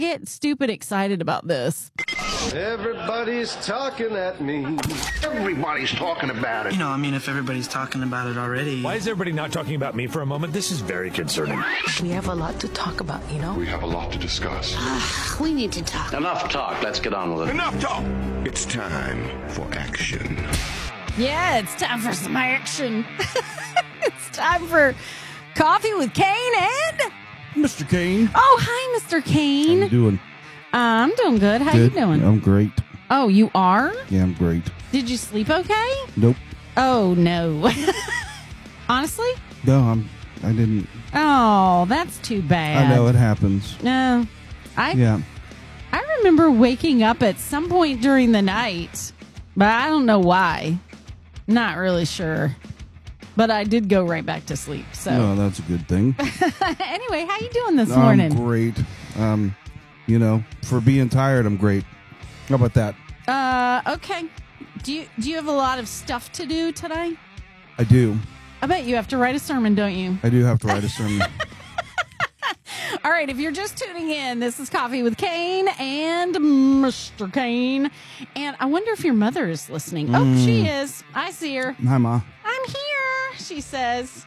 get stupid excited about this. Everybody's talking at me. Everybody's talking about it. You know, I mean, if everybody's talking about it already. Why is everybody not talking about me for a moment? This is very concerning. We have a lot to talk about, you know? We have a lot to discuss. We need to talk. Enough talk. Let's get on with it. Enough talk! It's time for action. Yeah, it's time for some action. It's time for Coffee with Kane and... Mr. Kane. Oh, hi, Mr. Kane. How you doing? I'm doing good. How Good. you doing? I'm great. Oh, you are? Yeah, I'm great. Did you sleep okay? Nope. Oh, no. Honestly? No, I didn't. Oh, that's too bad. I know it happens. No. Yeah. I remember waking up at some point during the night, but I don't know why. Not really sure. But I did go right back to sleep. So No, that's a good thing. anyway, how you doing this morning? I'm great. You know, for being tired, I'm great. How about that? Okay. Do you have a lot of stuff to do today? I do. I bet you have to write a sermon, don't you? I do have to write a sermon. All right, if you're just tuning in, this is Coffee with Kane and Mr. Kane. And I wonder if your mother is listening. Oh, she is. I see her. Hi, Ma. I'm here, she says.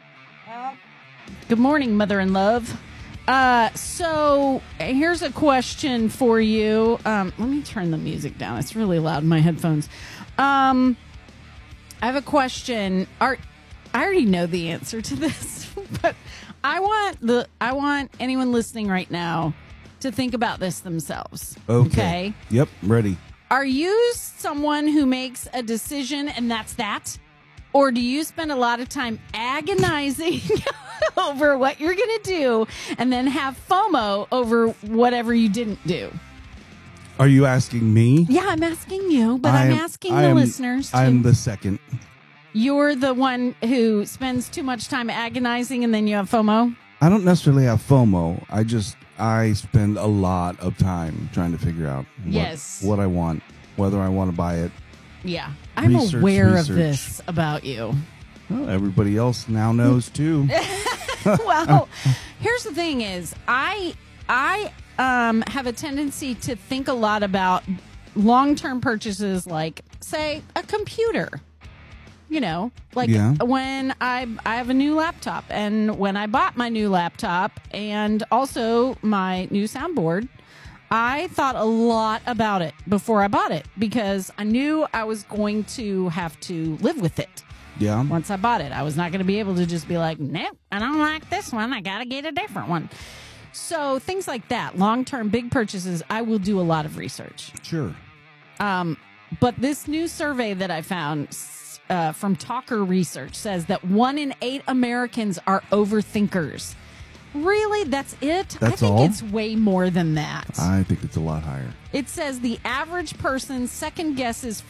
Good morning, mother in love. So here's a question for you. Let me turn the music down. It's really loud in my headphones. I have a question. I already know the answer to this, but I want anyone listening right now to think about this themselves. Okay? Yep, ready. Are you someone who makes a decision and that's that? Or do you spend a lot of time agonizing over what you're going to do and then have FOMO over whatever you didn't do? Are you asking me? Yeah, I'm asking you, but I'm asking the listeners too. I'm the second. You're the one who spends too much time agonizing and then you have FOMO? I don't necessarily have FOMO. I spend a lot of time trying to figure out what I want, whether I want to buy it. Yeah, I'm aware of this about you. Well, everybody else now knows too. Well, here's the thing is, I have a tendency to think a lot about long-term purchases like, say, a computer. You know, like when I have a new laptop, and when I bought my new laptop and also my new soundboard, I thought a lot about it before I bought it because I knew I was going to have to live with it. Yeah. Once I bought it, I was not going to be able to just be like, nope, I don't like this one. I got to get a different one. So things like that, long-term big purchases, I will do a lot of research. Sure. But this new survey that I found from Talker Research says that 1 in 8 Americans are overthinkers. Really? That's it? That's I think all? it's way more than that. I think it's a lot higher. It says the average person second guesses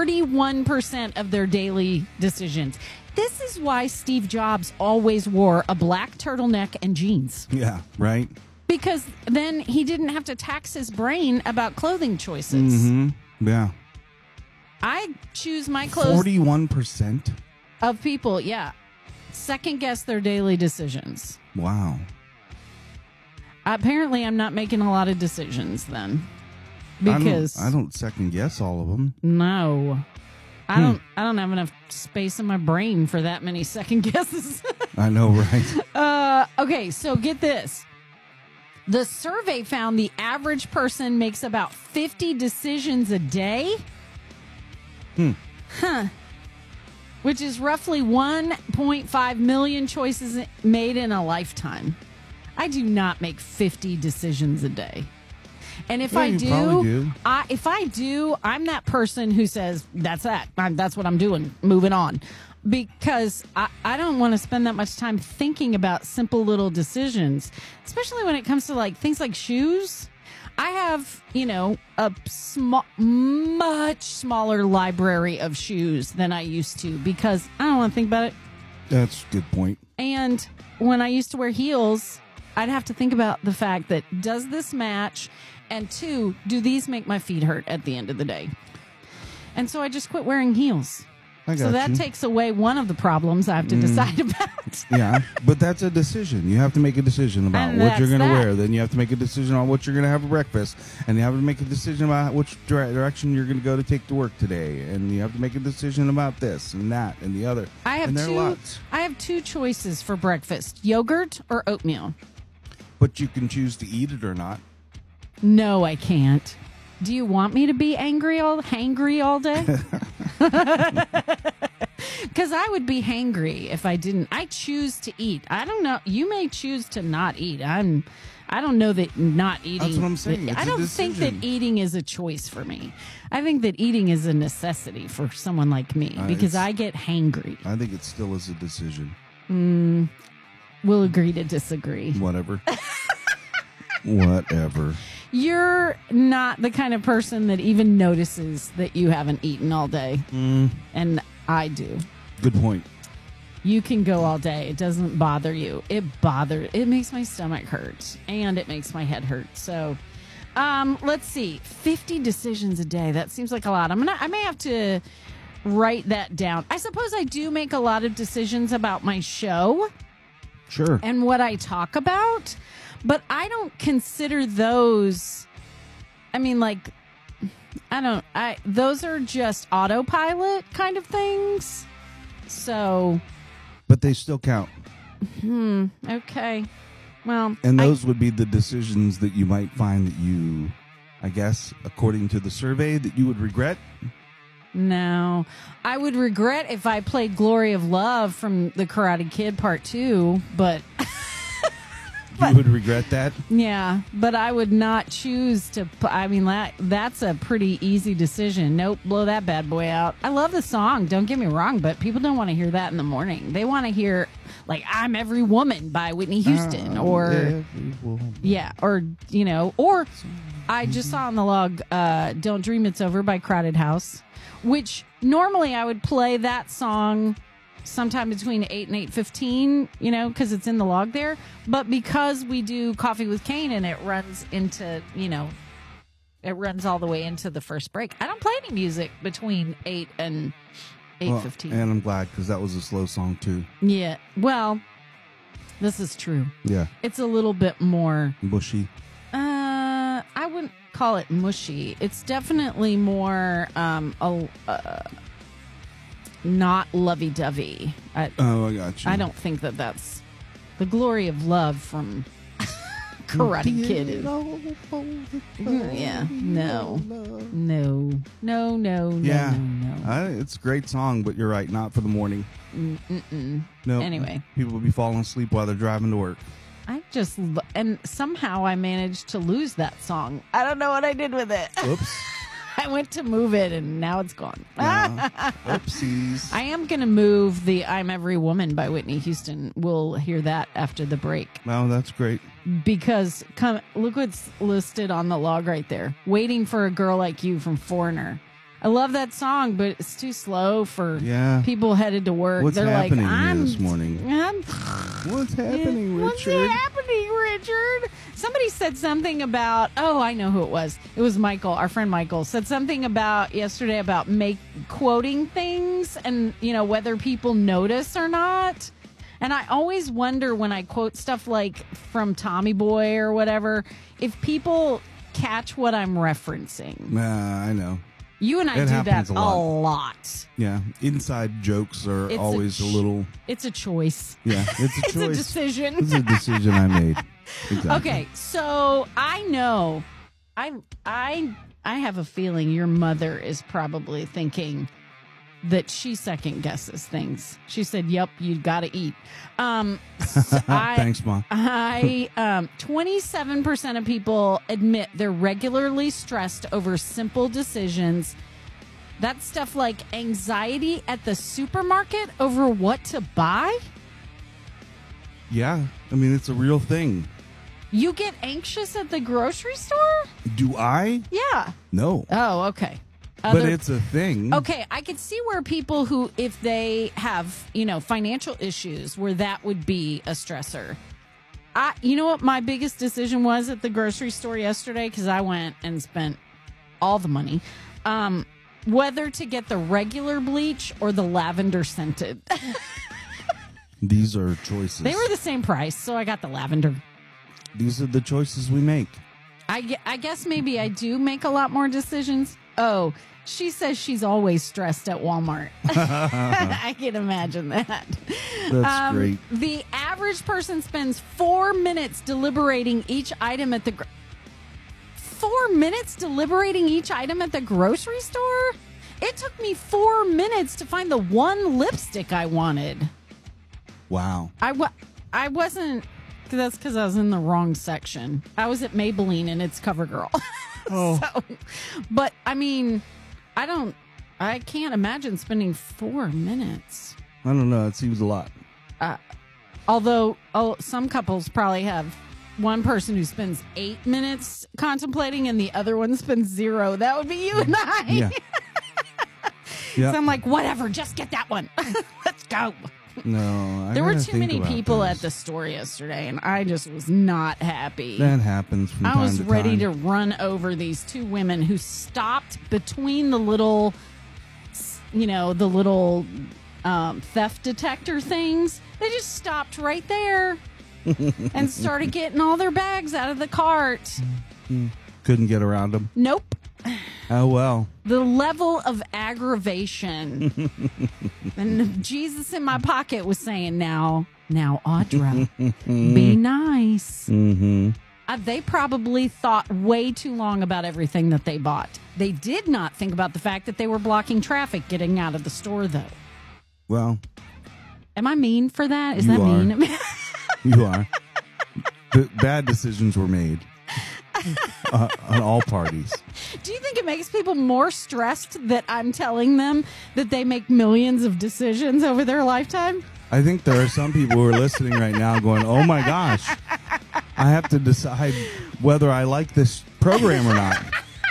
41% of their daily decisions. This is why Steve Jobs always wore a black turtleneck and jeans. Yeah, right? Because then he didn't have to tax his brain about clothing choices. Mm-hmm. Yeah. I choose my clothes 41% of people, second guess their daily decisions. Wow. Apparently, I'm not making a lot of decisions then, because I don't second guess all of them. No, I don't have enough space in my brain for that many second guesses. I know, right? Okay, so get this. The survey found the average person makes about 50 decisions a day. Which is roughly 1.5 million choices made in a lifetime. I do not make 50 decisions a day. And if I do, I'm that person who says, that's that. That's what I'm doing. Moving on. Because I don't want to spend that much time thinking about simple little decisions, especially when it comes to like things like shoes. I have, a much smaller library of shoes than I used to because I don't want to think about it. That's a good point. And when I used to wear heels, I'd have to think about the fact that does this match? And 2, do these make my feet hurt at the end of the day? And so I just quit wearing heels. I got So that you. takes away one of the problems I have to decide about. Yeah, but that's a decision. You have to make a decision about And what you're that's going to that. wear. Then you have to make a decision on what you're going to have for breakfast. And you have to make a decision about which direction you're going to go to take to work today. And you have to make a decision about this and that and the other. I have and there are two. lots. I have two choices for breakfast: yogurt or oatmeal. But you can choose to eat it or not. No, I can't. Do you want me to be hangry all day? Because I would be hangry if I didn't. I choose to eat. I don't know. You may choose to not eat. I don't know that not eating. That's what I'm saying. It's I a don't think that decision. eating is a choice for me. I think that eating is a necessity for someone like me because I get hangry. I think it still is a decision. We'll agree to disagree. Whatever. Whatever. You're not the kind of person that even notices that you haven't eaten all day. And I do. Good point. You can go all day. It doesn't bother you. It makes my stomach hurt and it makes my head hurt. So, let's see. 50 decisions a day. That seems like a lot. I may have to write that down. I suppose I do make a lot of decisions about my show Sure. and what I talk about, but I don't consider those, those are just autopilot kind of things. So, But they still count. okay. Well, And those would be the decisions that you might find that you, I guess, according to the survey, that you would regret. No, I would regret if I played Glory of Love from The Karate Kid Part 2, but You would regret that. yeah, but I would not choose to. That's a pretty easy decision. Nope, blow that bad boy out. I love the song, don't get me wrong, but people don't want to hear that in the morning. They want to hear, like, I'm Every Woman by Whitney Houston, or I just saw on the log, Don't Dream It's Over by Crowded House, which normally I would play that song sometime between 8 and 8:15, because it's in the log there. But because we do Coffee with Kane and it runs into, it runs all the way into the first break, I don't play any music between 8 and 8:15. And I'm glad, because that was a slow song, too. Yeah, well, this is true. Yeah. It's a little bit more... Bushy. I wouldn't call it mushy. It's definitely more not lovey-dovey. I got you. I don't think that that's the Glory of Love from Karate Kid. Yeah, no. Yeah. It's a great song, but you're right, not for the morning. No. Anyway. People will be falling asleep while they're driving to work. And somehow I managed to lose that song. I don't know what I did with it. Oops. I went to move it and now it's gone. Oopsies. I am going to move the I'm Every Woman by Whitney Houston. We'll hear that after the break. Oh, that's great. Because look what's listed on the log right there. Waiting for a Girl Like You from Foreigner. I love that song, but it's too slow for people headed to work. What's They're happening like, this morning? What's happening, Richard? What's happening, Richard? Somebody said something about, I know who it was. It was Michael, our friend Michael, said something about yesterday about quoting things and, whether people notice or not. And I always wonder when I quote stuff like from Tommy Boy or whatever, if people catch what I'm referencing. I know. You and I do that a lot. Yeah. Inside jokes are always a little... It's a choice. Yeah, it's a choice. It's a decision. It's a decision I made. Exactly. Okay, so I know... I have a feeling your mother is probably thinking that she second guesses things. She said, "Yep, you got to eat." Thanks, Mom. 27% of people admit they're regularly stressed over simple decisions. That's stuff like anxiety at the supermarket over what to buy. Yeah, I mean, it's a real thing. You get anxious at the grocery store? Do I? Yeah. No. Oh, okay. But it's a thing. Okay, I could see where people who, if they have, financial issues, where that would be a stressor. You know what my biggest decision was at the grocery store yesterday? Because I went and spent all the money. whether to get the regular bleach or the lavender scented. These are choices. They were the same price, so I got the lavender. These are the choices we make. I guess maybe I do make a lot more decisions. Oh, she says she's always stressed at Walmart. I can imagine that. That's great. The average person spends 4 minutes deliberating each item at the 4 minutes deliberating each item at the grocery store? It took me 4 minutes to find the one lipstick I wanted. Wow. I wasn't. That's because I was in the wrong section. I was at Maybelline and it's CoverGirl. Oh. But I mean, I can't imagine spending 4 minutes. I don't know. It seems a lot. Although some couples probably have one person who spends 8 minutes contemplating and the other one spends 0. That would be you and I. Yeah. So I'm like, whatever, just get that one. Let's go. No, there were too many people at the store yesterday, and I just was not happy. That happens from time to time. I was ready to run over these two women who stopped between the little, theft detector things. They just stopped right there and started getting all their bags out of the cart. Couldn't get around them? Nope. Oh, well. The level of aggravation. And Jesus in my pocket was saying, now, Audra, be nice. Mm-hmm. They probably thought way too long about everything that they bought. They did not think about the fact that they were blocking traffic getting out of the store, though. Well. Am I mean for that? Is that mean? You are. Bad decisions were made. On all parties. Do you think it makes people more stressed that I'm telling them that they make millions of decisions over their lifetime? I think there are some people who are listening right now going, oh my gosh, I have to decide whether I like this program or not.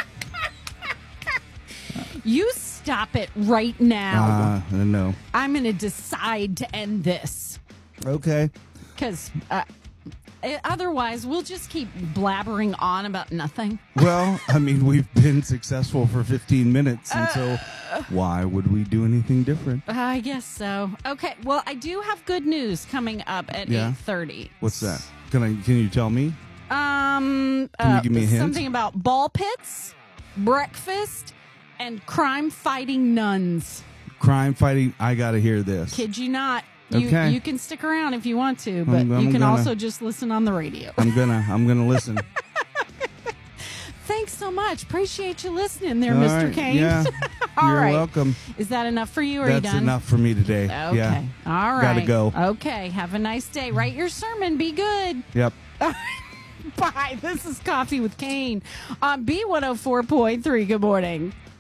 You stop it right now. No. I'm going to decide to end this. Okay. Because otherwise, we'll just keep blabbering on about nothing. Well, I mean, we've been successful for 15 minutes, and so why would we do anything different? I guess so. Okay, well, I do have good news coming up at 8:30. What's that? Can you tell me? Can you give me a hint? Something about ball pits, breakfast, and crime-fighting nuns. Crime-fighting? I got to hear this. Kid you not. Okay. You can stick around if you want to, but you can also just listen on the radio. I'm gonna listen. Thanks so much. Appreciate you listening there, Mr. Right, Kane. Yeah. All You're right. welcome. Is that enough for you, or are you done? That's enough for me today. Okay. Yeah. All right. Gotta go. Okay. Have a nice day. Write your sermon. Be good. Yep. Bye. This is Coffee with Kane on B104.3. Good morning.